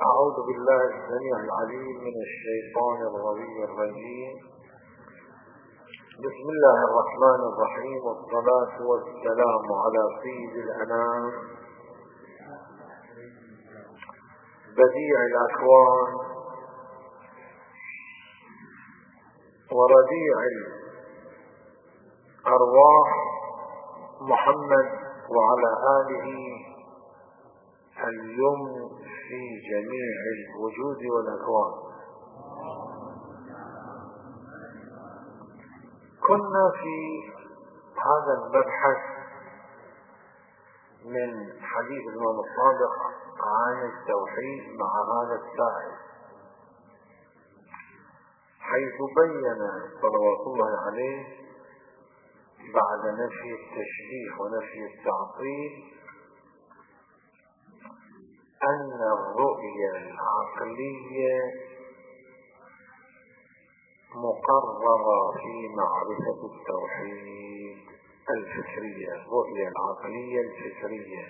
أعوذ بالله السميع العليم من الشيطان الغوي الرجيم. بسم الله الرحمن الرحيم، والصلاة والسلام على سيد الأنام بديع الأكوان وربيع الأرواح محمد وعلى آله اليمن في جميع الوجود والأكوان. كنا في هذا المبحث من حديث الإمام الصادق عن التوحيد مع هذا السائل، حيث بين صلوات الله عليه بعد نفي التشبيه ونفي التعطيل أن الرؤية العقلية مقررة في معرفة التوحيد الفكرية، الرؤية العقلية الفكرية،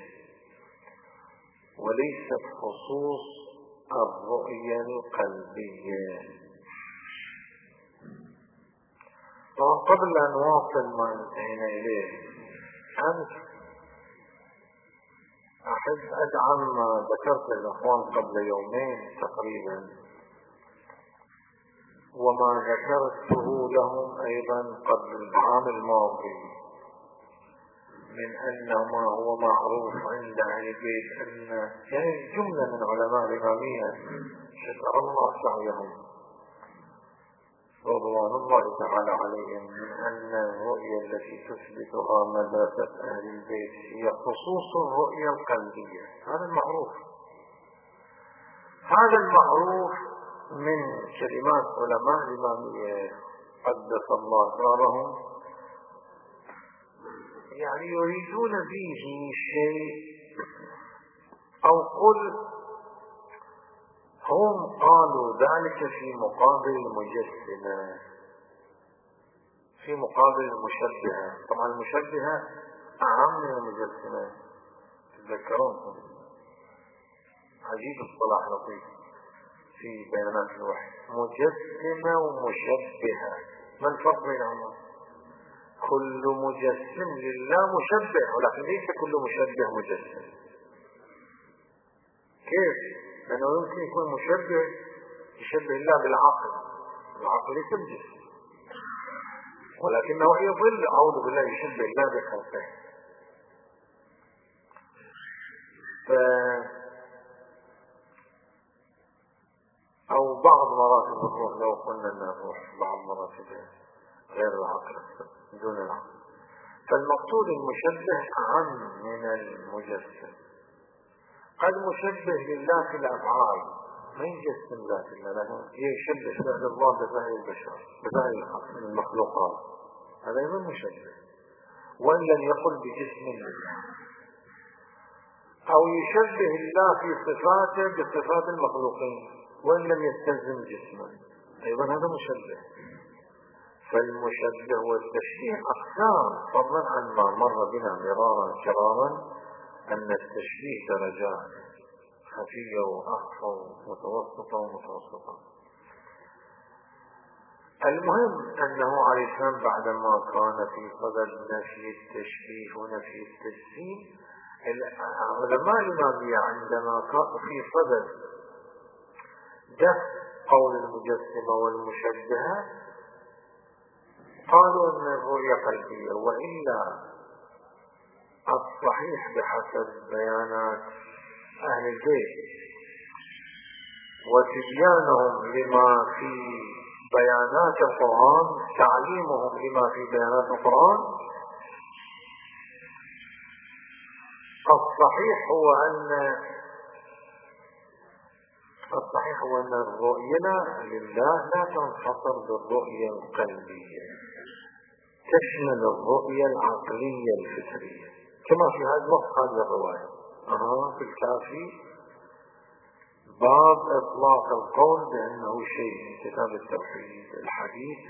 وليست خصوص الرؤية القلبية. وقبل أن نواصل ما انتهينا إليه، أمس أحب أدعم ما ذكرت للأخوان قبل يومين تقريبا، وما ذكرته لهم أيضا قبل العام الماضي، من أن ما هو معروف عند أهل البيت أن يعني جملة من علماء الإمامية شكر الله سعيهم رضوان الله تعالى عليهم، من أن الرؤية التي تثبتها مدرسة أهل البيت هي خصوص الرؤية القلبية. هذا المعروف، هذا المعروف من كلمات علماء الإمامية قدس الله أسرارهم، يعني يريدون به شيء، أو قل هم قالوا ذلك في مقابل المجسمة، في مقابل المشبهة. طبعا المشبهة أعم من المجسمة، تذكرون عجيب الصلاح لطيف في بيانات الوحي، مجسمة ومشبهة، ما الفرق بينهما؟ كل مجسم لله مشبه، ولكن ليس كل مشبه مجسم. كيف؟ لأنه يمكن يكون مشبه يشبه الله بالعقل، العقل ليس الجسم، ولكنه يظل أعوذ بالله يشبه الله بخلقه. أو بعض مراتب الروح، لو قلنا أن الروح بعض مراتبها غير العقل دون العقل، فالمقصود المشبه أعم من المجسم. قد مشبه لله في الأفعال، ما يجسم ذات الله، لكن يشبه فعل الله بفعل البشر، بفعل المخلوقات، هذا يكون مشبه، وإن لم يقل بجسم الله. أو يشبه الله في صفاته بصفات المخلوقين وإن لم يستلزم جسما، أيضا هذا مشبه. فالمشبه والتشبيه أقسام، فضلا عن ما مر بنا مرارا كرارا أن التشبيه درجات، خفية وأخفى ومتوسطة ومتوسطة. المهم أنه عليه السلام بعدما كان في صدد نفي التشبيه ونفي التجسيم، علماء الإمامية عندما كانوا في صدد دفع قول المجسمة والمشبهة قالوا أن الرؤية قلبية، وإلا الصحيح بحسب بيانات أهل البيت وتبيانهم لما في بيانات القرآن، تعليمهم لما في بيانات القرآن، الصحيح هو أن الرؤية لله لا تنحصر بالرؤية القلبية، تشمل الرؤية العقلية الفكرية، كما في هذا الوقت هذه الرواية في الكافي باب إطلاق القول بأنه شيء من كتاب التوحيد، الحديث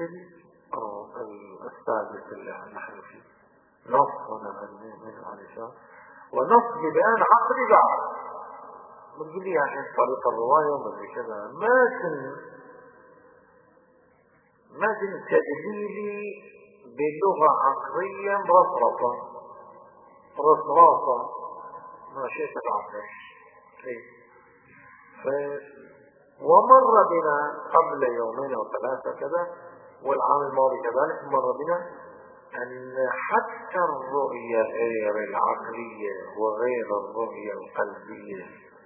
السادس اللي نحن فيه، نص من عليه ونص ببيان عقلي بعد، بتقول لي عشان طريقة الرواية ومدري كذا، ما تدليلي بلغة عقلية رصرافة ما شئت تعرف. ومر بنا قبل يومين أو ثلاثة كذا، والعام الماضي كذلك مر بنا أن حتى الرؤية غير العقلية وغير الرؤية القلبية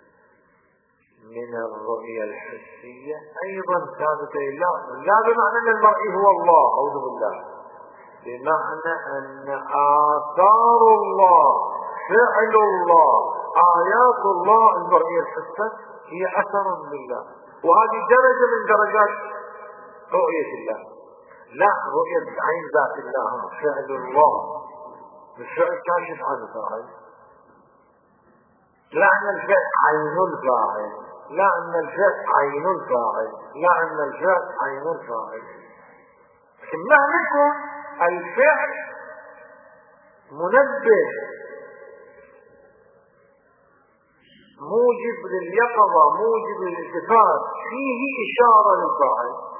من الرؤية الحسية أيضا ثابتة لا بمعنى أن المرئي هو الله، أعوذ بالله، بمعنى أن آثار الله، فعل الله، آيات الله المرئية الحسة هي أثر لله، وهذه درجة من درجات رؤية الله. لا رؤية عين ذات الله، فعل الله، الفعل كاشف عن الفاعل، لا أن الفعل عين الفاعل، لا أن الفعل عين الفاعل، لا أن الفعل عين الفاعل. لكن مهما يكون الفعل منبه موجب لليقظة موجب للالتفات، فيه إشارة للفاعل،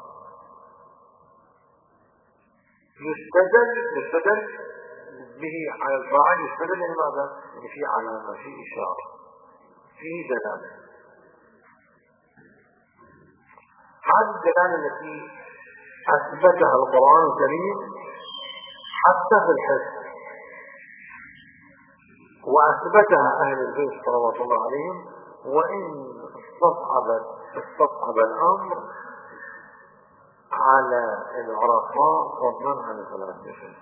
يستدل به على الفاعل، يستدل لماذا؟ يعني في علامة، في إشارة، فيه دلالة. هذه الدلالة التي أثبتها القرآن الكريم حتى في الحس، وأثبتها أهل البيت صلوات الله عليهم، وإن استصعب الأمر على العرفاء فضلا عن الفلاسفة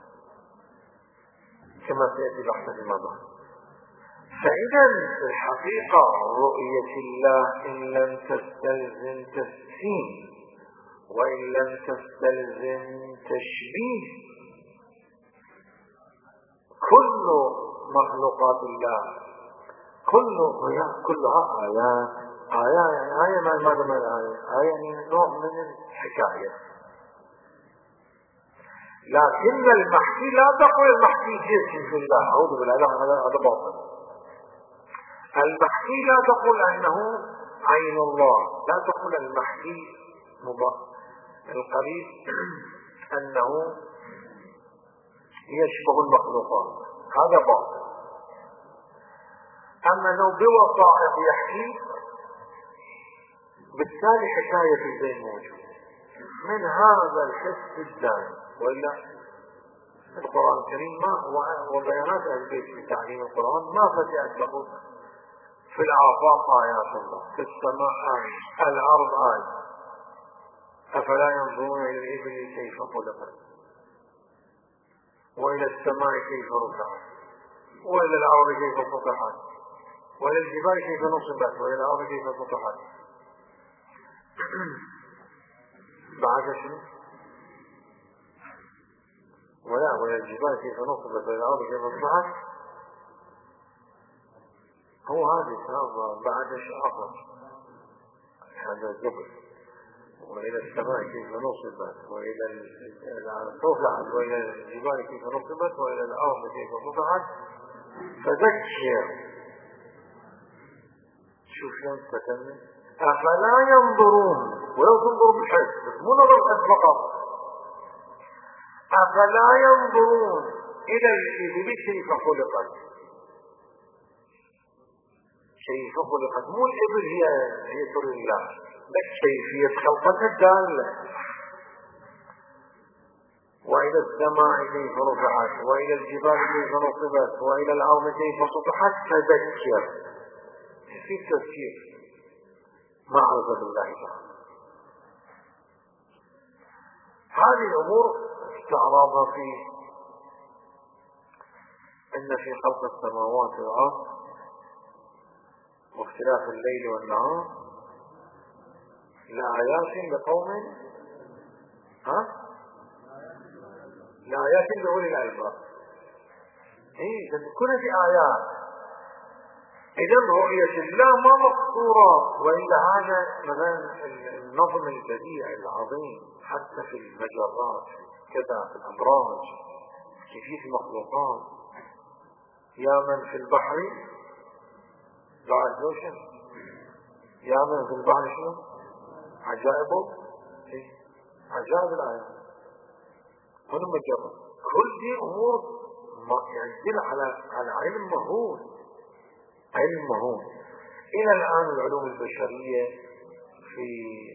كما سيأتي بحثا فيما بعد. فإذا الحقيقة رؤية الله إن لم تستلزم تسليم وإن لم تستلزم تشبيه، كل مخلوقات الله كلها آيات. آية ماذا من آية يعني نوع من الحكاية. لكن المحكي لا تقول المحكي جسم في الله، أعوذ بالله، هذا باطل. المحكي لا تقول أنه عين الله، لا تقول المحكي القريب أنه يشبه المخلوقات، هذا باطل. أما لو بوثائق يحكي، بالتالي حكاية البين موجود من هذا الحس الدائم. وإلا القرآن الكريم وبيانات أهل البيت في تعليم القرآن ما فتأت له في الآفاق آيات الله، في السماء آية، الأرض آية، أفلا ينظرون إلى الإبل كيف خلقت، وإلى السماء كيف رفعت، وإلى الأرض كيف سطحت، وإلى الجبال كيف نصبت، وإلى الأرض كيف سطحت. بعد شنو؟ وإلى الجبال كيف نصبت، وإلى الأرض كيف سطحت. هو هذا بعد شيء آخر، هذا الجبل. وإلى السماء كيف نصبت، وإلى رفعت، وإلى الجبال كيف نصبت، وإلى الأرض كيف سطحت. فذكر، شوف شلون تكمل، أفلا ينظرون، ولو تنظر بالحس مو نظر الحس فقط، أفلا ينظرون إلى الإبل كيف خلقت، كيف خلقت، مو الإبل هي سر الله، بل كيفية خلقتها الدالة. وإلى السماء كيف رفعت، وإلى الجبال كيف نصبت، وإلى الأرض كيف سطحت. فذكر، في التذكير معرفة الله تعالى. هذه الأمور استعراضها إن في خلق السماوات والأرض واختلاف الليل والنهار لآيات لقوم لآيات لأولي الألباب. كل في آيات. إذا رؤية الله ما مقصورة، وإلا هذا مثلا النظم البديع العظيم حتى في المجرات كذا، في الأبراج، كيفية المخلوقات. يا من في البحر لا أدوشن يعمل في البحر شنو؟ عجائبه، عجائب الآيات. من مجرد كل دي أمور يدل على علم مهول، علم مهول. إلى الآن العلوم البشرية في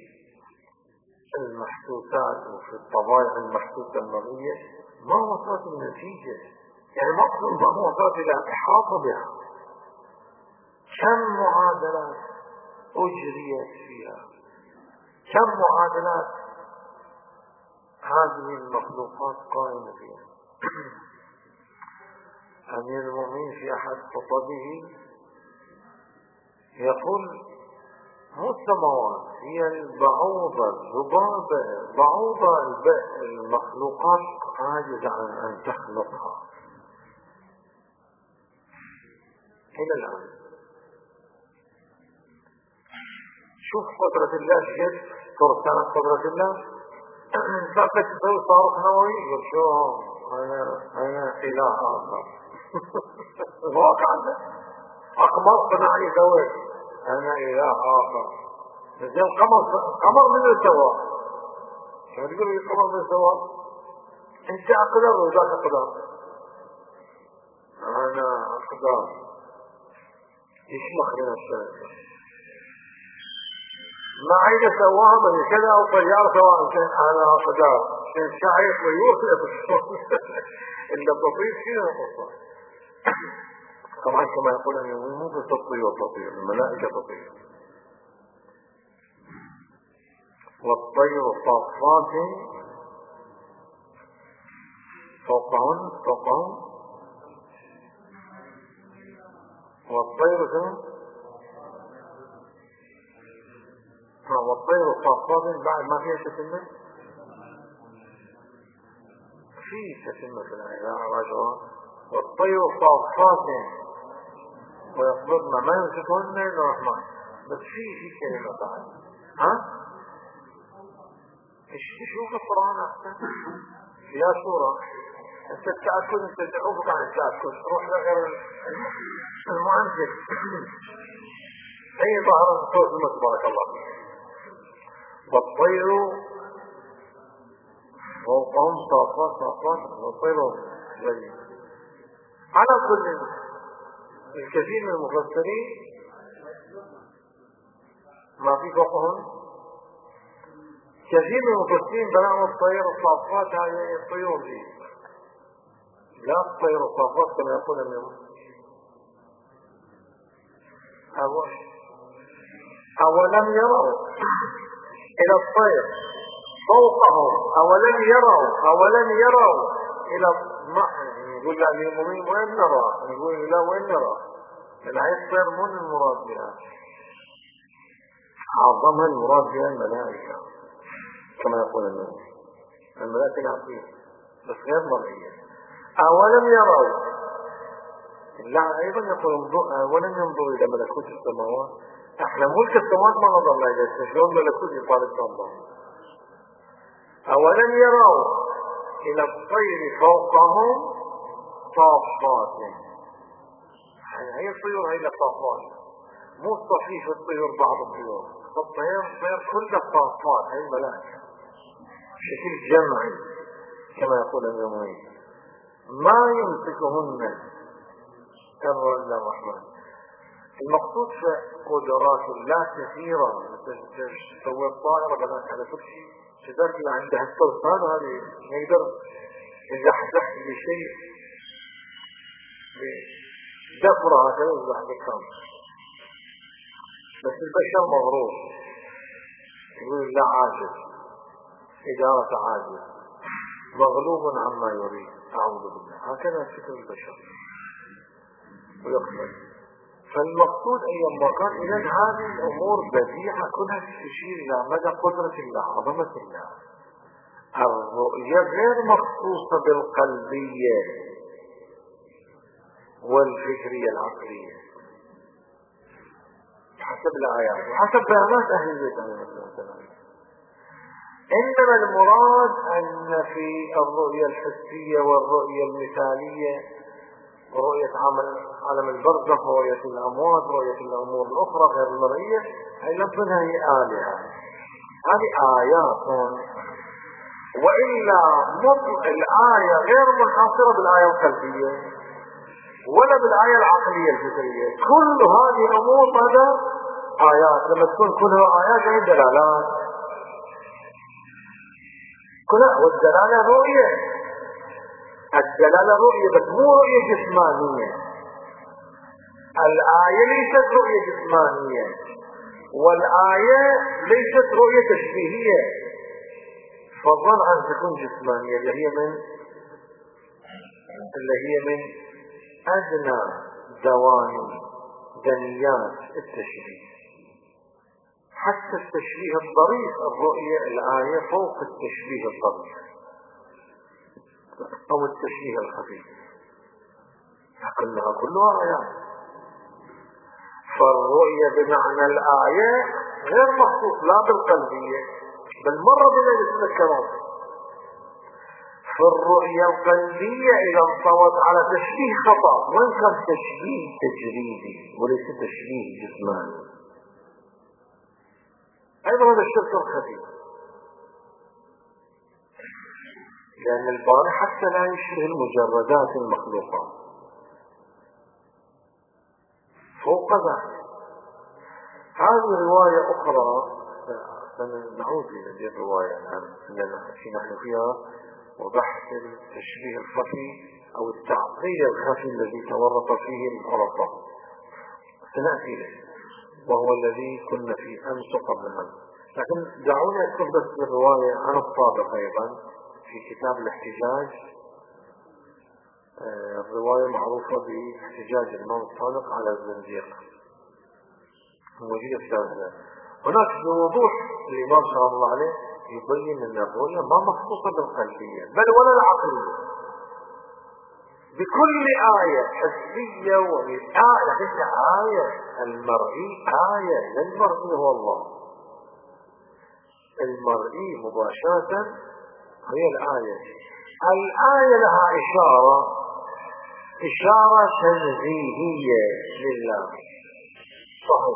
المحسوسات وفي الطبائع المحسوسة المرئية ما وصلت النتيجة، يعني ما وصلت إلى إحاطة بها. كم معادلات أجريت فيها، كم معادلات هذه المخلوقات قائمة فيها. أمير المؤمنين في أحد خطبه يقول مو السماوات، هي البعوضة، الذبابة، بعوضة المخلوقات عاجزة عن أن تخلقها إلى الآن. شوف قدرة الله، شد فرسان قدرة الله. فقط تسوي صاروخ نووي يقول شو أنا إله آخر. واقع أقمار صناعي يسوي أنا إله آخر. زي القمر من السواء، شو تقول لي القمر من السواء؟ أنت أقدر وذاك أقدر، أنا أقدر. يشمخ لنا الشيء ما عيد سواها من كذا أو طيارة سواء كان أنا أقدر. كان شاعر ويوصل إلا التطبيق فيها قصة. طبعا كما يقول أن مو بس الطيور تطير، الملائكة تطير. والطير صافات فوقهن والطير كم؟ والطير صافات بعد ما فيها تتمة، في تتمة في الآية. والطير صافات ويقبضن ما يمسكهن إلا الرحمن. بس في كلمة بعد شوف القرآن أحسن فيها سورة. أنت التأكد، أنت تعوفك عن التأكد، روح لغير المعنزل. أي ظهر صوت المس بارك الله. والطير فوقهم صافات والطير جليل. على كل الكثير من المفسرين ما في فوقهم. كثير من المفسرين بنوا الطير الصافات هذه الطيور دي، لا الطير الصافات كما يقول اليوم. أولم يروا إلى الطير فوقهم، أولم يروا إلى يقول يعني المؤمنين وين نرى؟ يقول لا وين نرى؟ العين الطير مو المراد بها، عظمها المراد بها الملائكة كما يقول النبي. الملائكة العظيمة بس غير مرئية. أولم يروا، لا أيضا يقول أولم ينظروا إلى ملكوت السماوات. احنا ملك السماوات ما نظرنا إليه، شلون ملكوت يطالب الله. أولم يروا إلى الطير فوقهم صافات، هي الطيور هي الصافات، مو صفيف الطيور بعض الطيور. الطير كله صافات، هي الملائكة بشكل جمعي كما يقول اليومين. ما يمسكهن إلا الرحمن. المقصود في قدرات الله كثيرة، تسوي الطائرة بنات على كل شيء، كذلك اللي عنده السلطان هذه يقدر يزحزح بشيء بدفرة هكذا يزحزحها. بس البشر مغرور، يقول لا عاجز، إدارة عاجز، مغلوب عما يريد، أعوذ بالله. هكذا فكر البشر ويقبل. فالمقصود أيما كان إذن هذه الأمور بديعة كلها تشير إلى مدى قدرة الله، عظمة الله. الرؤية غير مخصوصة بالقلبية والفكرية العقلية حسب الآيات وحسب بيانات أهل البيت عليهم السلام. إنما المراد أن في الرؤية الحسية والرؤية المثالية ورؤية عمل عالم البرزخ، رؤية الأموات، رؤية الأمور الأخرى غير المرئية، هي لفظها هي آلهة. هذه آيات. وإلا الآية غير منحصرة بالآية القلبية ولا بالآية العقلية الفكرية، كل هذه الأمور ماذا؟ آيات. لما تكون كلها آيات هي دلالات كلها، والدلالة رؤية. الدلالة رؤية بس مو رؤية جسمانية. الآية ليست رؤية جسمانية، والآية ليست رؤية تشبيهية، فضلا عن تكون جسمانية اللي هي من أدنى دواني دنيات التشبيه. حتى التشبيه الظريف الرؤية الآية فوق التشبيه الظريف أو التشبيه الخفيف، لكنها كلها آيات. فالرؤية بمعنى الآية غير مخصوص لا بالقلبية بل مرة بنا نتذكرون. فالرؤية القلبية إذا انطوت على تشبيه خطأ، وإن كان تشبيه تجريدي وليس تشبيه جسماني، أيضا هذا الشرك الخفي، لأن الباري حتى لا يشبه المجردات المخلوقة. فوق ذلك هذه رواية أخرى، سنعود إلى الرواية الآن نحن فيها، وبحث التشبيه الخفي أو التعطيل الخفي الذي تورط فيه العرفاء سنأتي له، وهو الذي كنا فيه أمس قبل هذا. لكن دعوني أذكر بس الرواية عن الصادق أيضا في كتاب الاحتجاج. الرواية معروفة باحتجاج الإمام الصادق على الزنديق، موجودة في كتاب هذا. هناك بوضوح الإمام صلى الله عليه يبين أن الرؤية ما مخصوصة بالقلبية بل ولا العقلية، بكل آية حسية لكن آية المرئي آية. المرئي هو الله، المرئي مباشرة هي الآية. الآية لها إشارة تنزيهية لله، صحيح.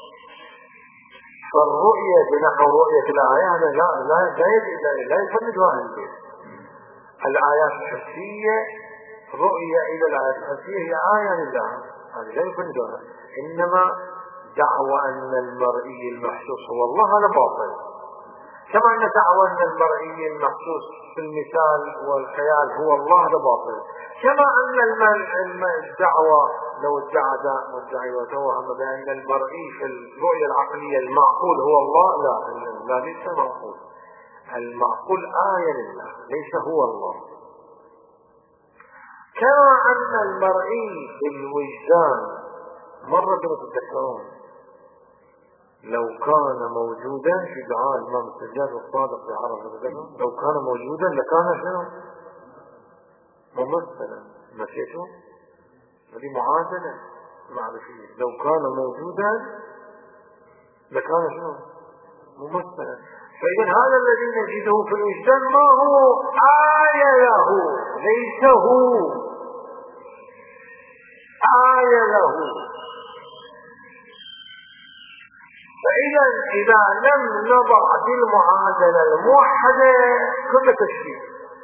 فالرؤية بنحو رؤية الآية هذا لا يفندها عنده. الآيات الحسية رؤية إلى الآيات الحسية هي آية لله، هذا لا يفندها. إنما دعوى أن المرئي المحسوس هو الله هذا باطل، كما أن دعوى أن المرئي المحسوس في المثال والخيال هو الله هذا باطل، كما أن الدعوة لو ادعى وتوهم بأن المرئي في الرؤية العقلية المعقول هو الله، لا ليس معقول. المعقول آية لله ليس هو الله. كما أن المرئي بالوجدان مرة تتذكرون لو كان موجودا في دعاء الإمام السجاد الصادق في عرفة، لو كان موجودا لكان شنو؟ ممثلا. نسيته؟ هذه معادلة معرفية. لو كان موجودا لكان شنو؟ ممثلا. فإذا هذا الذي نجده في الوجدان ما هو آية له، ليس هو آية له. فإذا إذا لم نضع في المعادلة الموحدة كل تشبيه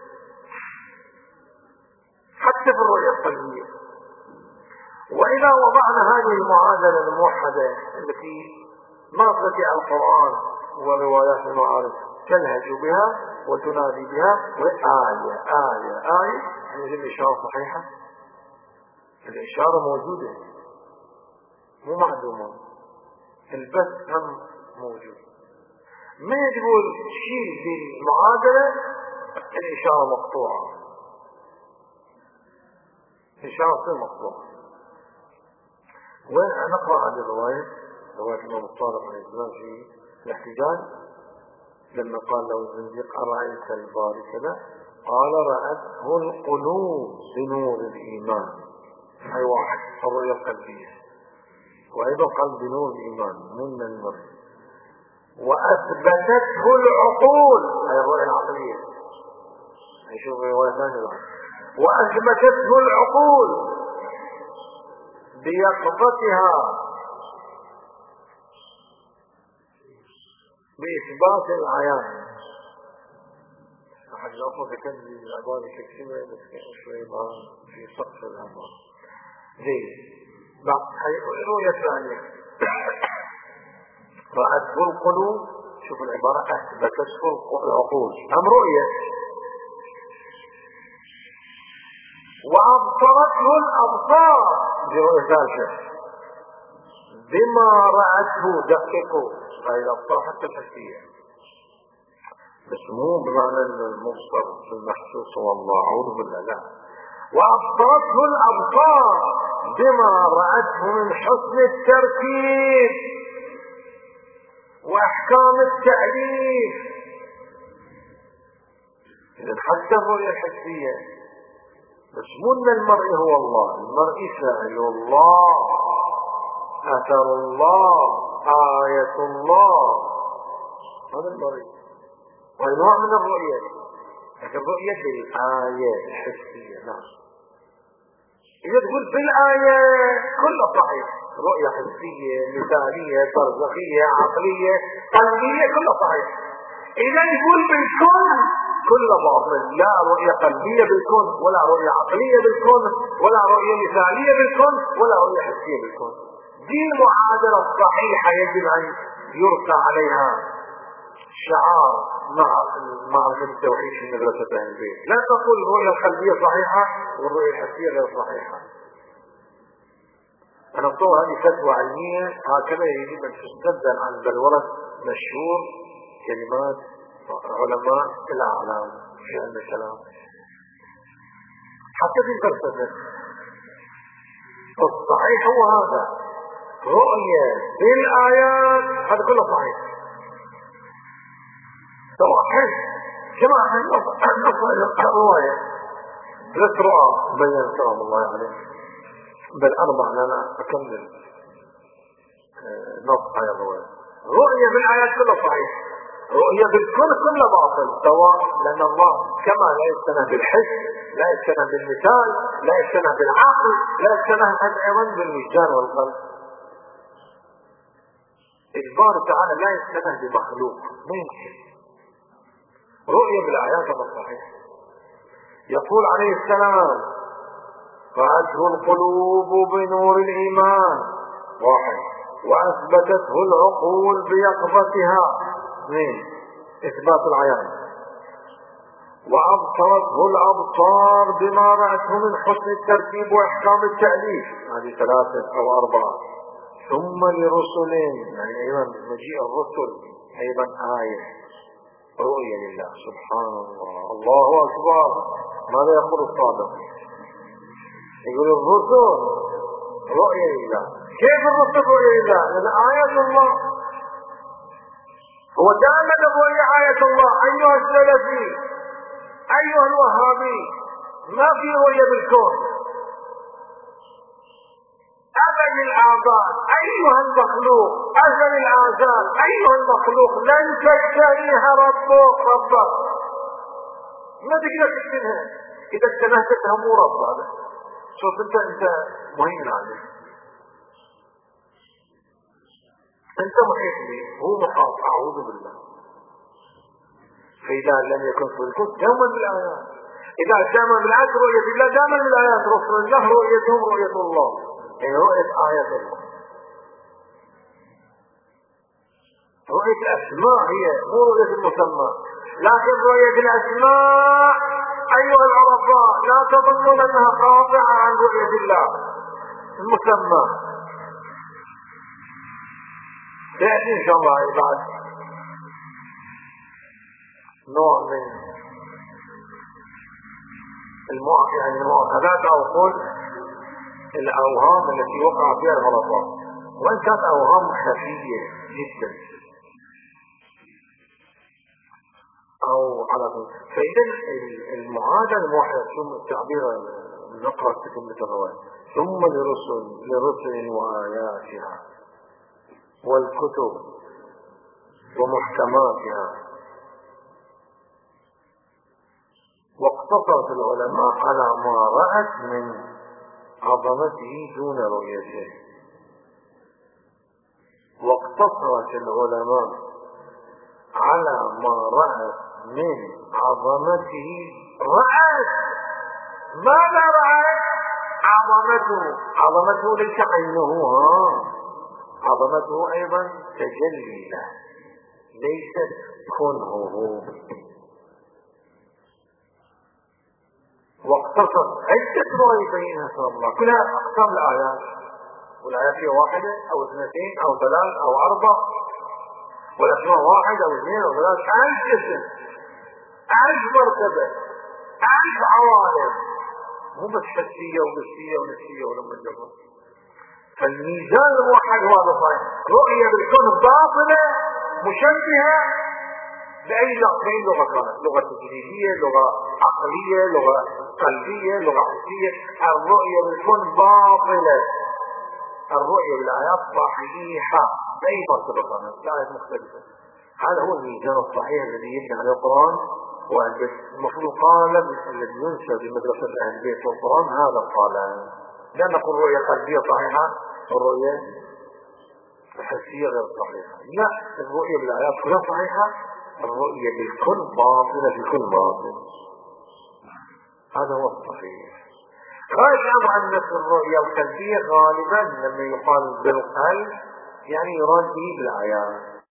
حتى في الرؤية القلبية، وإذا وضعنا هذه المعادلة الموحدة التي ناطقة القرآن وروايات المعارف تلهج بها وتنادي بها، وآية آية آية، يعني الإشارة صحيحة، الإشارة موجودة مو معدومة، البث هم موجود. ما يقول شيء في المعادلة الإشارة مقطوعة، الإشارة مقطوعة. ونقرأ هذه الرواية، رواية الإمام الصادق عليه السلام في الاحتجاج لما قال له الزنديق أرأيت الباري كذا؟ قال رأته القلوب بنور الإيمان، أي واحد الرؤية القلبية، وأيضا قال بنور الإيمان من المرء، وأثبتته العقول، أي الرؤية العقلية. نشوف رواية ثانية، وأثبتته العقول بيقظتها بإثبات العيان. أحد الأخوة كان العبارة كثيرة بس شوي في سقف العبارة زين. بعد رؤية ثانية رأته القلوب، شوف العبارة أثبتته العقول أم رؤية، وأبصرته الأبصار برؤية ثالثة بما رأته. دققوا هاي الأبصار حتى الحسية، بس مو بمعنى المبصر المحسوس والله أعوذ بالله، لا. وأبصرته الأبصار بما رأته من حسن التركيب وأحكام التأليف. إذن حتى الرؤية الحسية، بس مو أن المرء هو الله، المرء فاعل الله، أثر الله، آية الله، هذا المرء. وهي نوع من الرؤية، لكن الرؤية بالآية الحسية. نعم، إذا تقول بالآية كله صحيح، رؤية حسية مثالية برزخية عقلية قلبية كله صحيح. إذا تقول بالكون كله باطل، لا رؤية قلبية بالكون، ولا رؤية عقلية بالكون، ولا رؤية مثالية بالكون، ولا رؤية حسية بالكون. دي المعادلة الصحيحة يجب أن يرقى عليها شعار مع التوحيد في مدرسة أهل البيت. لا تقول الرؤية القلبية صحيحة والرؤية الحسية غير صحيحة. أنا أقول هذه فتوى علمية، هكذا يجب أن تستبدل عن بلورة مشهور كلمات علماء الأعلام في علم الكلام حتى في الفلسفة. الصحيح هو هذا، رؤية بالآيات هذا كله صحيح، سواء حس كما الرواية 3 رؤى بين سلام الله عليه، بل 4 أنا أكمل نص هاي الرواية. رؤية بالآيات كله صحيح، رؤية بالكون كله باطل، سواء لأن الله كما لا يستنى بالحس، لا يستنى بالمثال، لا يستنى بالعقل، لا يستنى أيضا بالوجدان والقلب. البار تعالى لا يستنى بمخلوق، ما يمكن. رؤية بالآيات هذا صحيح. يقول عليه السلام: فأته القلوب بنور الإيمان 1، وأثبتته العقول بيقظتها 2 إثبات العيان، وأبصرته الأبصار بما رأته من حسن الترتيب وإحكام التأليف، هذه 3 أو 4. ثم لرسل، يعني أيضا مجيء الرسل أيضا آية رؤية لله. سبحان الله، الله أكبر. ماذا يقول الصادق؟ يقول الرسل رؤية لله. كيف الرسل رؤية لله؟ لأن آية الله، هو دائما الرؤية آية الله. أيها السلفي، أيها الوهابي، ما في رؤية بالكون أبد الآباد. أيها المخلوق، أزل الآزال، أيها المخلوق، لن تشتريها ربك، ما تقدر تشتريها. إذا اجتنهتها مو رب، هذا شوف أنت مهين عليه، أنت محيط به، هو محاط، أعوذ بالله. فإذا لم يكن في الكون دوما بالآيات، إذا دام بالآيات رؤية الله، دام بالآيات رسول الله رؤيتهم رؤية الله، يعني رؤية آيات الله. رؤية الأسماء هي مو رؤية المسمى، لكن رؤية الأسماء أيها العرفاء لا تظنون أنها قاطعة عن رؤية الله المسمى. سيأتي إن شاء الله بعد نوع من يعني المؤاخذات أو قول الأوهام التي وقع فيها الغلطات، وإن كانت أوهام خفية جدا أو على طول. فإذا المعادلة الموحدة، ثم التعبير نقرأ كلمة الرواية: ثم لرسل وآياتها والكتب ومحكماتها. واقتصرت العلماء على ما رأت من عظمته دون رؤيته. واقتصرت العلماء على ما رأت من عظمته. رأت ماذا رأت؟ عظمته ليس عينه، عظمته أيضا تجلي له، ليست كنهه. واقتصر عدة رؤى بينها صلى الله، كلها أقسام الآيات، والآيات هي واحدة أو اثنتين أو ثلاث أو أربع، والأسماء واحد أو اثنين أو ثلاث، 1000 اسم، 1000 مرتبة، 1000 عوالم، مو بس حسية وبسية ونفسية ولما جرب. فالميزان الواحد هو هذا صحيح. رؤية بالكون باطلة مشبهة بأي لغة كانت، لغة تجريبية، لغة عقلية، لغة قلبية، لغة حسية. الرؤية بالكون باطلة، الرؤية بالآيات صحيحة بأي مرتبة كانت، الآيات مختلفة. هذا هو الميزان الصحيح الذي يبني عليه القرآن. والمفروض القالب الذي ينشأ بمدرسة أهل البيت والقرآن هذا القالب، لا نقول رؤية قلبية صحيحة والرؤية الحسية غير صحيحة، لا، الرؤية بالآيات كلها صحيحة، الرؤية بالكل باطلة، بالكل باطل. هذا هو الصحيح. غالبا عن نفس الرؤية القلبية غالبا لما يقال بالقلب يعني يراد به بالآيات،